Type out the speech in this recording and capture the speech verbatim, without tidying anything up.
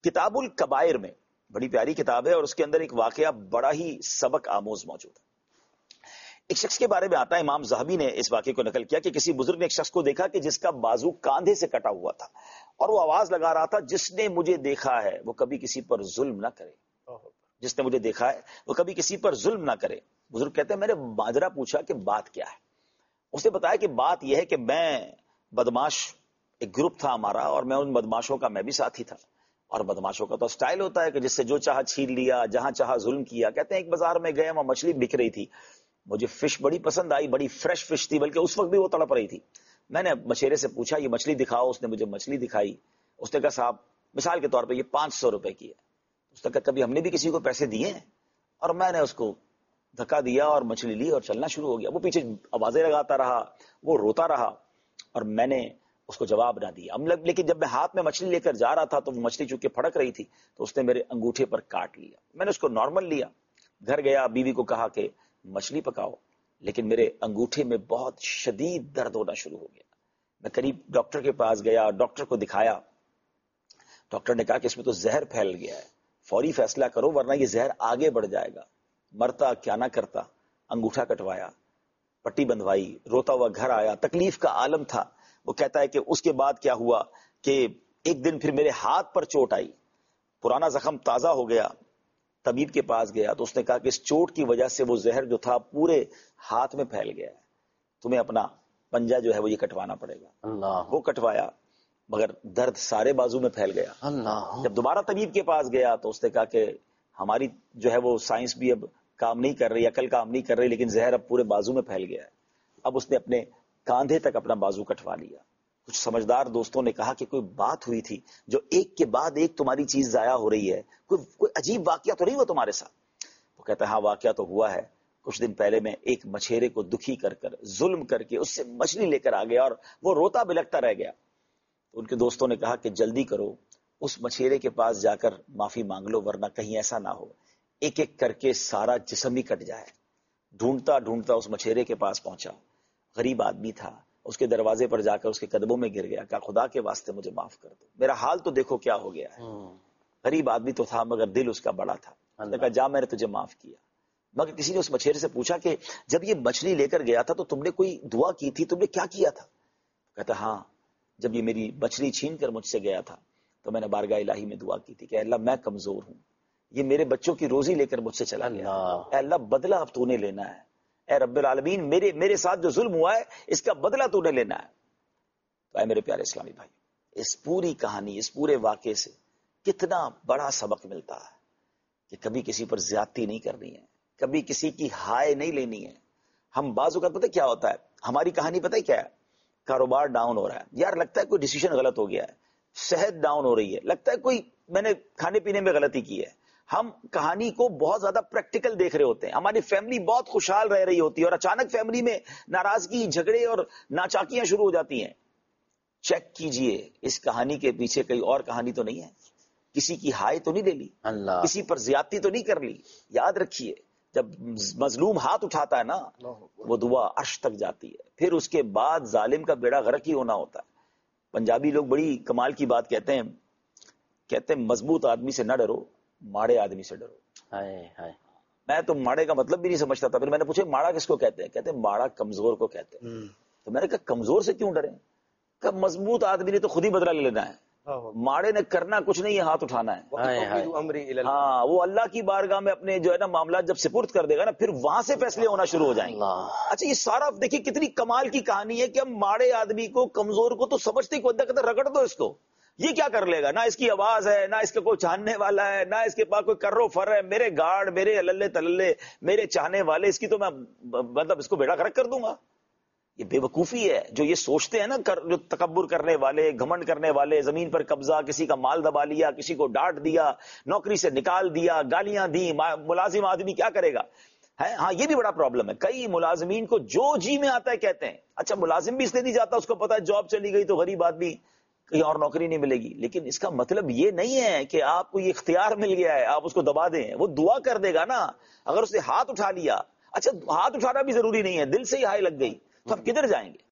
کتاب الکبائر میں بڑی پیاری کتاب ہے اور اس کے اندر ایک واقعہ بڑا ہی سبق آموز موجود ہے. ایک شخص کے بارے میں آتا ہے، امام زاہبی نے اس واقعے کو نقل کیا کہ کسی بزرگ نے ایک شخص کو دیکھا کہ جس کا بازو کاندھے سے کٹا ہوا تھا اور وہ آواز لگا رہا تھا، جس نے مجھے دیکھا ہے وہ کبھی کسی پر ظلم نہ کرے، جس نے مجھے دیکھا ہے وہ کبھی کسی پر ظلم نہ کرے. بزرگ کہتے ہیں میں نے ماجرا پوچھا کہ بات کیا ہے. اس نے بتایا کہ بات یہ ہے کہ میں بدماش، ایک گروپ تھا ہمارا اور میں ان بدماشوں کا میں بھی ساتھی تھا. اور بدماشوں کا تو سٹائل ہوتا ہے کہ جس سے جو چاہا چھین لیا، جہاں چاہا ظلم کیا. کہتے ہیں ایک بازار میں گئے، وہاں مچھلی بک رہی تھی، مجھے فش بڑی پسند آئی، بڑی فریش فش تھی، بلکہ اس وقت بھی وہ تڑپ رہی تھی. میں نے مچھیرے سے پوچھا یہ مچھلی دکھاؤ، اس نے مجھے مچھلی دکھائی. اس نے کہا صاحب مثال کے طور پہ یہ پانچ سو روپے کی ہے. اس نے کہا کبھی ہم نے بھی کسی کو پیسے دیے ہیں؟ اور میں نے اس کو دھکا دیا اور مچھلی لی اور چلنا شروع ہو گیا. وہ پیچھے آوازیں لگاتا رہا، وہ روتا رہا اور میں نے اس کو جواب نہ دیا. لیکن جب میں ہاتھ میں مچھلی لے کر جا رہا تھا تو وہ مچھلی چونکہ پھڑک رہی تھی تو اس نے میرے انگوٹھے پر کاٹ لیا. میں نے اس کو نارمل لیا، گھر گیا، بیوی کو کہا کہ مچھلی پکاؤ، لیکن میرے انگوٹھے میں بہت شدید درد ہونا شروع ہو گیا. میں قریب ڈاکٹر کے پاس گیا، ڈاکٹر کو دکھایا. ڈاکٹر نے کہا کہ اس میں تو زہر پھیل گیا ہے، فوری فیصلہ کرو ورنہ یہ زہر آگے بڑھ جائے گا. مرتا کیا نہ کرتا. انگوٹھا کٹوایا، پٹی بندھوائی، روتا ہوا گھر آیا. تکلیف کا عالم تھا. وہ کہتا ہے کہ اس کے بعد کیا ہوا کہ ایک دن پھر میرے ہاتھ پر چوٹ آئی، پرانا زخم تازہ ہو گیا. طبیب کے پاس گیا تو اس نے کہا کہ اس چوٹ کی وجہ سے وہ زہر جو تھا پورے ہاتھ میں پھیل گیا ہے، تمہیں اپنا پنجہ جو ہے وہ یہ کٹوانا پڑے گا. اللہ. وہ کٹوایا مگر درد سارے بازو میں پھیل گیا. اللہ. جب دوبارہ طبیب کے پاس گیا تو اس نے کہا کہ ہماری جو ہے وہ سائنس بھی اب کام نہیں کر رہی، عقل کام نہیں کر رہی، لیکن زہر اب پورے بازو میں پھیل گیا ہے. اب اس نے اپنے کاندھے تک اپنا بازو کٹوا لیا. کچھ سمجھدار دوستوں نے کہا کہ کوئی بات ہوئی تھی جو ایک کے بعد ایک تمہاری چیز ضائع ہو رہی ہے، کوئی کوئی عجیب واقعہ تو نہیں ہوا تمہارے ساتھ؟ وہ کہتا ہے ہاں واقعہ تو ہوا ہے. کچھ دن پہلے میں ایک مچھیرے کو دکھی کر کر ظلم کر کے اس سے مچھلی لے کر آ گیا اور وہ روتا بلکتا رہ گیا. تو ان کے دوستوں نے کہا کہ جلدی کرو، اس مچھیرے کے پاس جا کر معافی مانگ لو ورنہ کہیں ایسا نہ ہو ایک ایک کر کے سارا جسم ہی کٹ جائے. ڈھونڈتا ڈھونڈتا اس مچھیرے کے پاس پہنچا. غریب آدمی تھا. اس کے دروازے پر جا کر اس کے قدموں میں گر گیا، کہا خدا کے واسطے مجھے معاف کر دو، میرا حال تو دیکھو کیا ہو گیا ہے. غریب آدمی تو تھا مگر دل اس کا بڑا تھا. اس نے کہا جا میں نے تجھے معاف کیا. مگر کسی نے اس مچھیرے سے پوچھا کہ جب یہ مچھلی لے کر گیا تھا تو تم نے کوئی دعا کی تھی، تم نے کیا کیا تھا؟ کہتا ہاں، جب یہ میری مچھلی چھین کر مجھ سے گیا تھا تو میں نے بارگاہ الہی میں دعا کی تھی کہ اللہ میں کمزور ہوں، یہ میرے بچوں کی روزی لے کر مجھ سے چلا گیا، اے اللہ بدلہ اب تو نے لینا ہے، اے رب العالمین میرے میرے ساتھ جو ظلم ہوا ہے اس کا بدلہ تو نے لینا ہے. تو اے میرے پیارے اسلامی بھائی، اس پوری کہانی، اس پورے واقعے سے کتنا بڑا سبق ملتا ہے کہ کبھی کسی پر زیادتی نہیں کرنی ہے، کبھی کسی کی ہائے نہیں لینی ہے. ہم بعض اوقات پتہ کیا ہوتا ہے، ہماری کہانی پتہ کیا ہے، کاروبار ڈاؤن ہو رہا ہے، یار لگتا ہے کوئی ڈیسیژن غلط ہو گیا ہے، صحت ڈاؤن ہو رہی ہے، لگتا ہے کوئی میں نے کھانے پینے میں غلطی کی ہے. ہم کہانی کو بہت زیادہ پریکٹیکل دیکھ رہے ہوتے ہیں. ہماری فیملی بہت خوشحال رہ رہی ہوتی ہے اور اچانک فیملی میں ناراضگی، جھگڑے اور ناچاکیاں شروع ہو جاتی ہیں. چیک کیجئے اس کہانی کے پیچھے کوئی اور کہانی تو نہیں ہے، کسی کی ہائے تو نہیں لے لی، اللہ کسی پر زیادتی تو نہیں کر لی. یاد رکھیے جب مظلوم ہاتھ اٹھاتا ہے نا وہ دعا عرش تک جاتی ہے، پھر اس کے بعد ظالم کا بیڑا غرق ہی ہونا ہوتا ہے. پنجابی لوگ بڑی کمال کی بات کہتے ہیں، کہتے ہیں مضبوط آدمی سے نہ ڈرو، ماڑے آدمی سے ڈرو. ہائے ہائے. میں تو ماڑے کا مطلب بھی نہیں سمجھتا تھا، پھر میں نے پوچھا ماڑا کس کو کہتے ہیں؟ کہتے ہیں ماڑا کمزور کو کہتے ہیں. تو میں نے کہا کمزور سے کیوں ڈریں؟ کہ مضبوط آدمی نے تو خود ہی بدلہ لے لینا ہے، ماڑے نے کرنا کچھ نہیں ہے، ہاتھ اٹھانا ہے. ہاں وہ اللہ کی بارگاہ میں اپنے جو ہے نا معاملات جب سپرد کر دے گا نا پھر وہاں سے فیصلے ہونا شروع ہو جائیں گے. اچھا یہ سارا دیکھیے کتنی کمال کی کہانی ہے کہ ہم ماڑے آدمی کو، کمزور کو تو سمجھتے کو کہتے رگڑ دو اس کو، یہ کیا کر لے گا، نہ اس کی آواز ہے، نہ اس کا کوئی چاہنے والا ہے، نہ اس کے پاس کوئی کرو فر ہے، میرے گارڈ، میرے اللہ تللے، میرے چاہنے والے، اس کی تو میں مطلب اس کو بیڑا غرق کر دوں گا. یہ بے وقوفی ہے جو یہ سوچتے ہیں نا، جو تکبر کرنے والے، گھمنڈ کرنے والے، زمین پر قبضہ، کسی کا مال دبا لیا، کسی کو ڈانٹ دیا، نوکری سے نکال دیا، گالیاں دی. ملازم آدمی کیا کرے گا؟ ہاں یہ بھی بڑا پرابلم ہے. کئی ملازمین کو جو جی میں آتا ہے کہتے ہیں. اچھا ملازم بھی اس لیے نہیں جاتا، اس کو پتا ہے جاب چلی گئی تو غریب آدمی کہیں اور نوکری نہیں ملے گی، لیکن اس کا مطلب یہ نہیں ہے کہ آپ کو یہ اختیار مل گیا ہے آپ اس کو دبا دیں. وہ دعا کر دے گا نا. اگر اس نے ہاتھ اٹھا لیا، اچھا ہاتھ اٹھانا بھی ضروری نہیں ہے، دل سے ہی ہائے لگ گئی تو آپ کدھر جائیں گے؟